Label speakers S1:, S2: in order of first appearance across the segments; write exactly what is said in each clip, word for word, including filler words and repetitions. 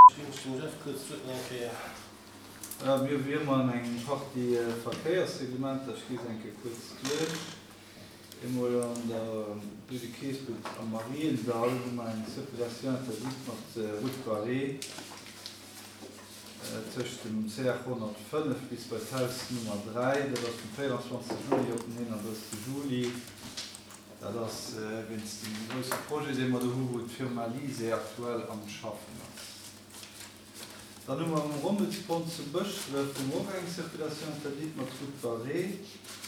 S1: Ja, wir wie immer eng Fach die äh, Verkehrsreglement, das geht enke kurz durch. Immer an der du die Käesbild am Mariensaal, wo man Zirkulation versucht macht Rückbarré zwischen dem C hundertfünf bis bei Teils Nummer drei, das vom vierundzwanzigsten Juli auf den einunddreißigsten Juli. Da das, äh, wenn es die größte Projekt, den man da hat, für Mali sehr aktuell am Schaffen ist. Dann haben wir am Rummelspunkt zu Bösch, wird die Morgenzirkulation verdient mit Rückbarré.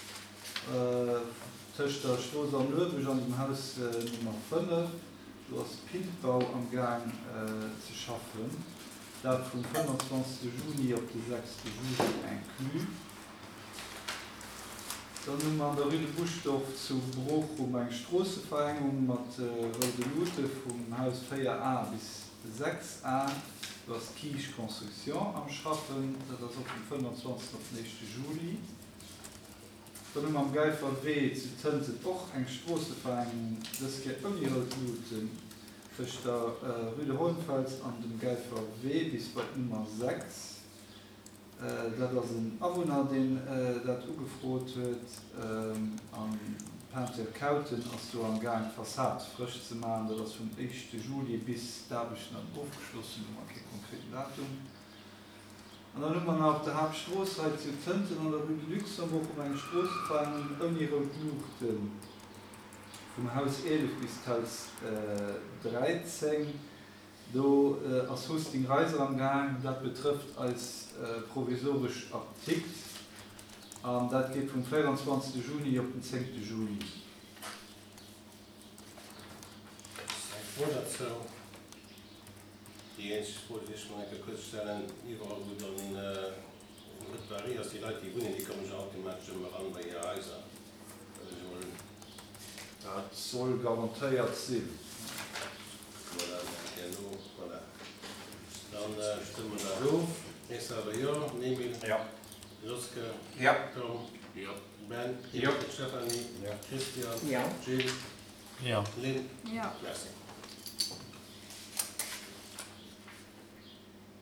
S1: Zwischen der Straße am Löwig an dem Haus äh, Nummer fünf, du hast Pintbau am Gang äh, zu schaffen. Das vom fünfundzwanzigsten Juni auf den sechsten Juli inklusive. Dann haben wir an der Rüde Buschdorf zu Bruch um eine Straßenvereinigung mit äh, Röde Lute vom Haus vier a bis sechs a. Du hast Kies Konstruktion am Schaffen, das ist auf dem fünfundzwanzigsten auf den nächsten Juli. Dann haben wir am Geifer W zu Tönse auch eine Straßenvereinigung, das geht um die Röde Lute. Zwischen der äh, Rüde Hohenfels an dem Geifer W bis bei Nummer sechs. Äh, das ist ein Abonner, den äh, das angefragt wird, ähm, an Panther Kauten, als du am Gang Fassade frisch zu machen. Das ist vom ersten Juli bis da habe ich noch aufgeschlossen, um kein konkretes Datum. Und dann haben wir auf der Hauptstraße halt zu Tönten an der Rüde Luxemburg um eine Straßenvereinigung ohne Routen. Vom Haus elf bis Teils äh, dreizehn, do äh, als Hosting Reise am Gang, das betrifft als äh, provisorisch Artikel. Ähm, das geht vom vierundzwanzigsten Juni auf den zehnten Juli.
S2: Die einzige Frage, die ich mal kurz stellen, überall wo dann Rückbarré ist, die Leute, die wohnen, die kommen schon automatisch immer an bei ihrer Häuser.
S1: Das soll garantiert sein.
S2: Voilà, genau, voilà. Dann äh, stimmen wir da auf. Ich sage ja, Emil,
S3: Ja.
S2: Joske,
S3: Ja.
S2: Tom,
S3: Ja.
S2: Ben,
S3: Ja.
S2: Stefanie,
S3: Ja.
S2: Christian,
S4: Ja.
S2: Jill,
S5: Ja.
S2: Lynn.
S4: Ja.
S2: Merci.